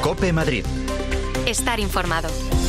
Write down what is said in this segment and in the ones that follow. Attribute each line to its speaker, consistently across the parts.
Speaker 1: COPE Madrid.
Speaker 2: Estar informado.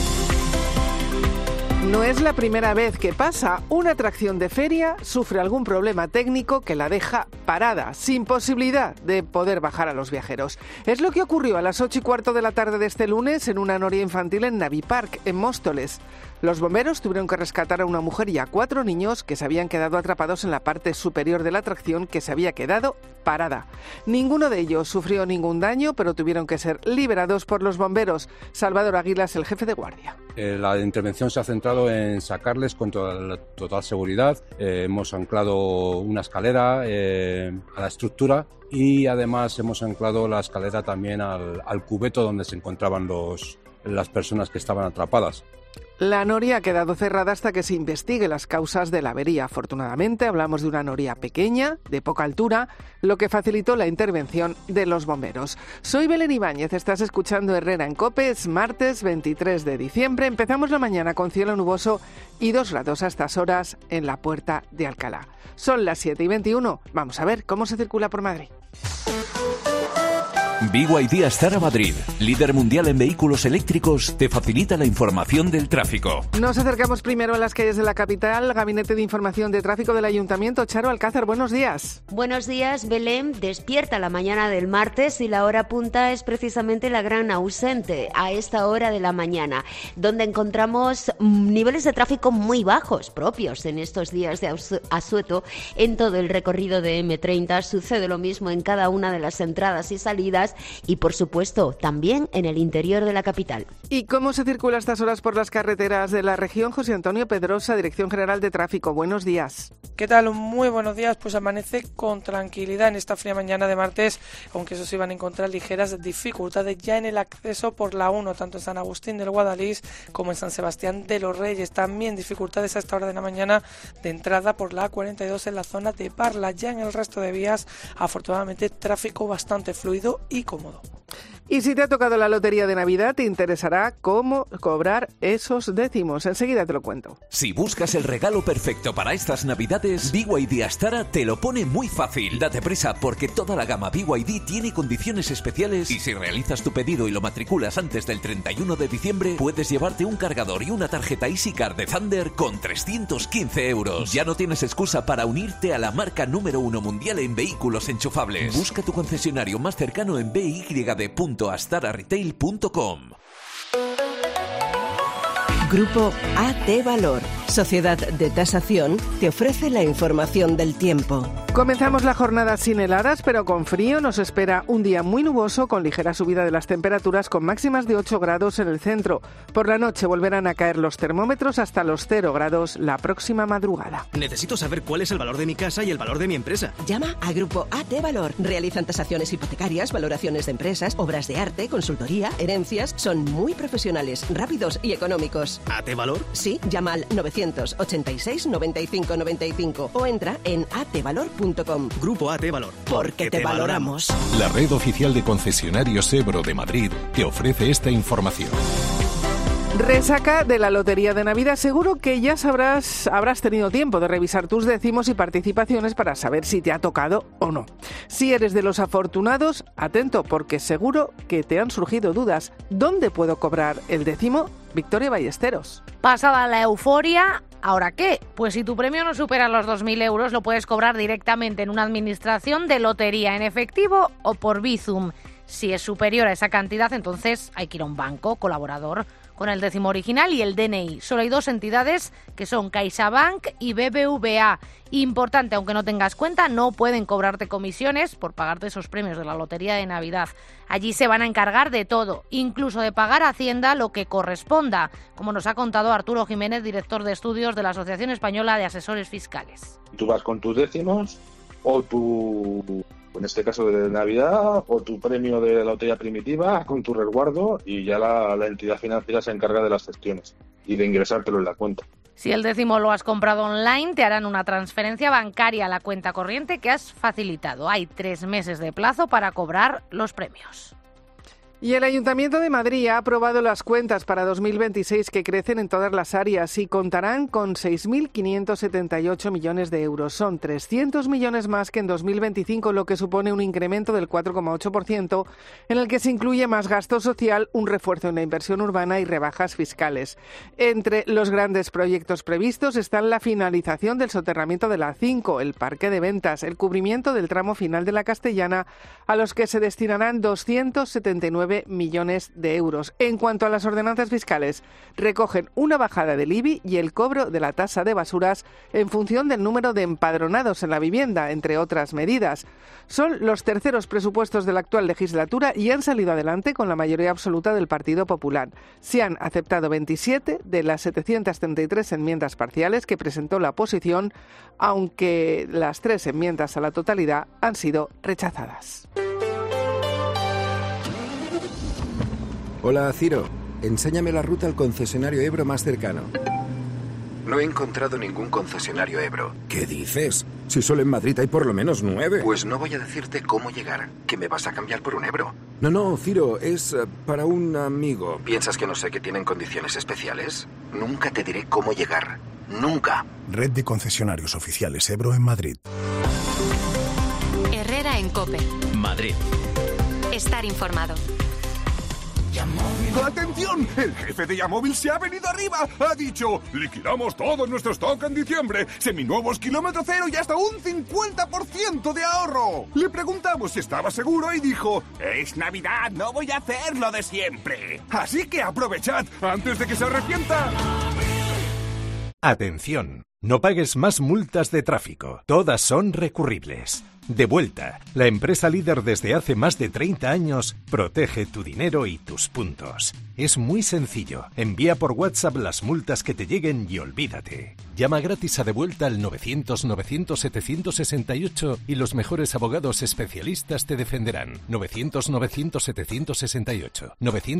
Speaker 3: No es la primera vez que pasa. Una atracción de feria sufre algún problema técnico que la deja parada, sin posibilidad de poder bajar a los viajeros. Es lo que ocurrió a las 8:15 de la tarde de este lunes en una noria infantil en Navipark, en Móstoles. Los bomberos tuvieron que rescatar a una mujer y a 4 niños que se habían quedado atrapados en la parte superior de la atracción, que se había quedado parada. Ninguno de ellos sufrió ningún daño, pero tuvieron que ser liberados por los bomberos. Salvador Águilas, el jefe de guardia.
Speaker 4: La intervención se ha centrado en sacarles con total seguridad. Hemos anclado una escalera a la estructura y además hemos anclado la escalera también al cubeto donde se encontraban las personas que estaban atrapadas.
Speaker 3: La noria ha quedado cerrada hasta que se investigue las causas de la avería. Afortunadamente, hablamos de una noria pequeña, de poca altura, lo que facilitó la intervención de los bomberos. Soy Belén Ibáñez, estás escuchando Herrera en COPE, es martes 23 de diciembre. Empezamos la mañana con cielo nuboso y 2 grados a estas horas en la Puerta de Alcalá. Son las 7:21. Vamos a ver cómo se circula por Madrid.
Speaker 5: BYD Astara Madrid, líder mundial en vehículos eléctricos, te facilita la información del tráfico.
Speaker 3: Nos acercamos primero a las calles de la capital. Gabinete de Información de Tráfico del Ayuntamiento. Charo Alcázar, buenos días.
Speaker 6: Buenos días, Belén. Despierta la mañana del martes y la hora punta es precisamente la gran ausente a esta hora de la mañana, donde encontramos niveles de tráfico muy bajos, propios en estos días de asueto en todo el recorrido de M30. Sucede lo mismo en cada una de las entradas y salidas y, por supuesto, también en el interior de la capital.
Speaker 3: ¿Y cómo se circula a estas horas por las carreteras de la región? José Antonio Pedrosa, Dirección General de Tráfico. Buenos días.
Speaker 7: ¿Qué tal? Muy buenos días. Pues amanece con tranquilidad en esta fría mañana de martes, aunque eso sí van a encontrar ligeras dificultades ya en el acceso por la 1, tanto en San Agustín del Guadalís como en San Sebastián de los Reyes. También dificultades a esta hora de la mañana de entrada por la A42 en la zona de Parla. Ya en el resto de vías, afortunadamente, tráfico bastante fluido y cómodo.
Speaker 3: Y si te ha tocado la lotería de Navidad, te interesará cómo cobrar esos décimos. Enseguida te lo cuento.
Speaker 5: Si buscas el regalo perfecto para estas Navidades, BYD Astara te lo pone muy fácil. Date prisa porque toda la gama BYD tiene condiciones especiales y si realizas tu pedido y lo matriculas antes del 31 de diciembre, puedes llevarte un cargador y una tarjeta EasyCard de Thunder con 315 euros. Ya no tienes excusa para unirte a la marca número 1 mundial en vehículos enchufables. Busca tu concesionario más cercano en byd.astararetail.com.
Speaker 8: Grupo AT Valor, Sociedad de Tasación, te ofrece la información del tiempo.
Speaker 3: Comenzamos la jornada sin heladas, pero con frío. Nos espera un día muy nuboso, con ligera subida de las temperaturas, con máximas de 8 grados en el centro. Por la noche volverán a caer los termómetros hasta los 0 grados la próxima madrugada.
Speaker 1: Necesito saber cuál es el valor de mi casa y el valor de mi empresa.
Speaker 8: Llama a Grupo AT Valor. Realizan tasaciones hipotecarias, valoraciones de empresas, obras de arte, consultoría, herencias. Son muy profesionales, rápidos y económicos.
Speaker 1: ¿AT Valor?
Speaker 8: Sí, llama al 986 95 95 o entra en atvalor.com.
Speaker 1: Grupo AT Valor.
Speaker 8: Porque te valoramos.
Speaker 9: La red oficial de concesionarios Ebro de Madrid te ofrece esta información.
Speaker 3: Resaca de la Lotería de Navidad. Seguro que ya habrás tenido tiempo de revisar tus décimos y participaciones para saber si te ha tocado o no. Si eres de los afortunados, atento, porque seguro que te han surgido dudas. ¿Dónde puedo cobrar el décimo? Victoria Ballesteros.
Speaker 10: Pasada la euforia, ¿ahora qué? Pues si tu premio no supera los 2.000 euros, lo puedes cobrar directamente en una administración de lotería en efectivo o por Bizum. Si es superior a esa cantidad, entonces hay que ir a un banco colaborador con el décimo original y el DNI. Solo hay 2 entidades que son CaixaBank y BBVA. Importante, aunque no tengas cuenta, no pueden cobrarte comisiones por pagarte esos premios de la Lotería de Navidad. Allí se van a encargar de todo, incluso de pagar a Hacienda lo que corresponda, como nos ha contado Arturo Jiménez, director de estudios de la Asociación Española de Asesores Fiscales.
Speaker 11: Tú vas con tus décimos o en este caso de Navidad, o tu premio de la lotería primitiva con tu resguardo y ya la entidad financiera se encarga de las gestiones y de ingresártelo en la cuenta.
Speaker 10: Si el décimo lo has comprado online, te harán una transferencia bancaria a la cuenta corriente que has facilitado. Hay 3 meses de plazo para cobrar los premios.
Speaker 3: Y el Ayuntamiento de Madrid ha aprobado las cuentas para 2026 que crecen en todas las áreas y contarán con 6.578 millones de euros. Son 300 millones más que en 2025, lo que supone un incremento del 4,8%, en el que se incluye más gasto social, un refuerzo en la inversión urbana y rebajas fiscales. Entre los grandes proyectos previstos están la finalización del soterramiento de la A5, el parque de ventas, el cubrimiento del tramo final de la Castellana, a los que se destinarán 279 millones de euros. En cuanto a las ordenanzas fiscales, recogen una bajada del IBI y el cobro de la tasa de basuras en función del número de empadronados en la vivienda, entre otras medidas. Son los terceros presupuestos de la actual legislatura y han salido adelante con la mayoría absoluta del Partido Popular. Se han aceptado 27 de las 733 enmiendas parciales que presentó la oposición, aunque las 3 enmiendas a la totalidad han sido rechazadas.
Speaker 12: Hola, Ciro. Enséñame la ruta al concesionario Ebro más cercano.
Speaker 13: No he encontrado ningún concesionario Ebro.
Speaker 12: ¿Qué dices? Si solo en Madrid hay por lo menos 9.
Speaker 13: Pues no voy a decirte cómo llegar, que me vas a cambiar por un Ebro.
Speaker 12: No, Ciro, es para un amigo.
Speaker 13: ¿Piensas que no sé que tienen condiciones especiales? Nunca te diré cómo llegar. Nunca.
Speaker 14: Red de concesionarios oficiales Ebro en Madrid.
Speaker 2: Herrera en COPE.
Speaker 15: Madrid.
Speaker 2: Estar informado.
Speaker 16: ¡Atención! El jefe de Yamóvil se ha venido arriba. Ha dicho, liquidamos todo nuestro stock en diciembre. Seminuevos kilómetro cero y hasta un 50% de ahorro. Le preguntamos si estaba seguro y dijo, es Navidad, no voy a hacer lo de siempre. Así que aprovechad antes de que se arrepienta.
Speaker 17: Atención, no pagues más multas de tráfico. Todas son recurribles. Devuelta, la empresa líder desde hace más de 30 años, protege tu dinero y tus puntos. Es muy sencillo. Envía por WhatsApp las multas que te lleguen y olvídate. Llama gratis a Devuelta al 900-900-768 y los mejores abogados especialistas te defenderán. 900-900-768.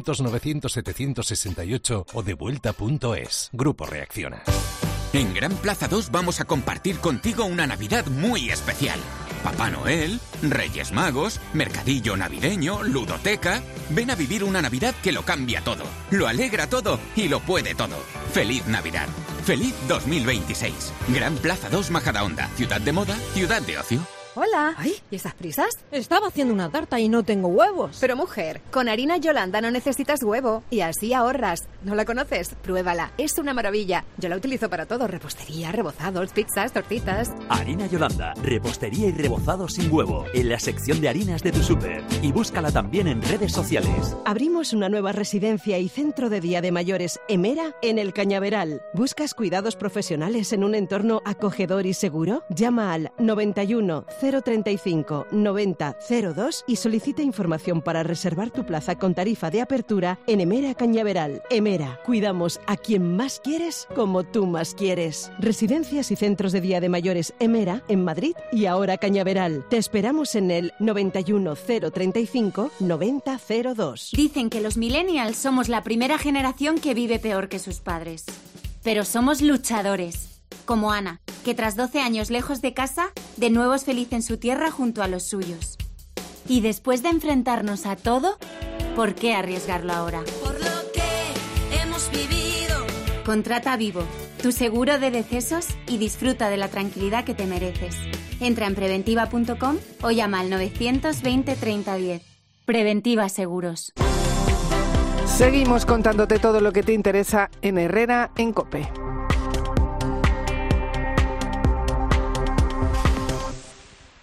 Speaker 17: 900-900-768 o devuelta.es. Grupo Reacciona.
Speaker 18: En Gran Plaza 2 vamos a compartir contigo una Navidad muy especial. Papá Noel, Reyes Magos, mercadillo navideño, ludoteca. Ven a vivir una Navidad que lo cambia todo, lo alegra todo y lo puede todo. ¡Feliz Navidad! ¡Feliz 2026! Gran Plaza 2 Majadahonda. Ciudad de moda, ciudad de ocio.
Speaker 19: Hola. Ay, ¿y esas prisas? Estaba haciendo una tarta y no tengo huevos.
Speaker 20: Pero mujer, con harina Yolanda no necesitas huevo y así ahorras. ¿No la conoces? Pruébala, es una maravilla. Yo la utilizo para todo, repostería, rebozados, pizzas, tortitas.
Speaker 15: Harina Yolanda, repostería y rebozados sin huevo, en la sección de harinas de tu súper. Y búscala también en redes sociales.
Speaker 8: Abrimos una nueva residencia y centro de día de mayores, Emera, en el Cañaveral. ¿Buscas cuidados profesionales en un entorno acogedor y seguro? Llama al 91 035 90 02 y solicita información para reservar tu plaza con tarifa de apertura en Emera Cañaveral. Emera, cuidamos a quien más quieres como tú más quieres. Residencias y centros de día de mayores Emera en Madrid y ahora Cañaveral. Te esperamos en el 91 035 90 02.
Speaker 21: Dicen que los millennials somos la primera generación que vive peor que sus padres. Pero somos luchadores. Como Ana, que tras 12 años lejos de casa, de nuevo es feliz en su tierra junto a los suyos. Y después de enfrentarnos a todo, ¿por qué arriesgarlo ahora?
Speaker 22: Por lo que hemos vivido.
Speaker 21: Contrata Vivo, tu seguro de decesos y disfruta de la tranquilidad que te mereces. Entra en preventiva.com o llama al 920 30 10. Preventiva Seguros.
Speaker 3: Seguimos contándote todo lo que te interesa en Herrera en COPE.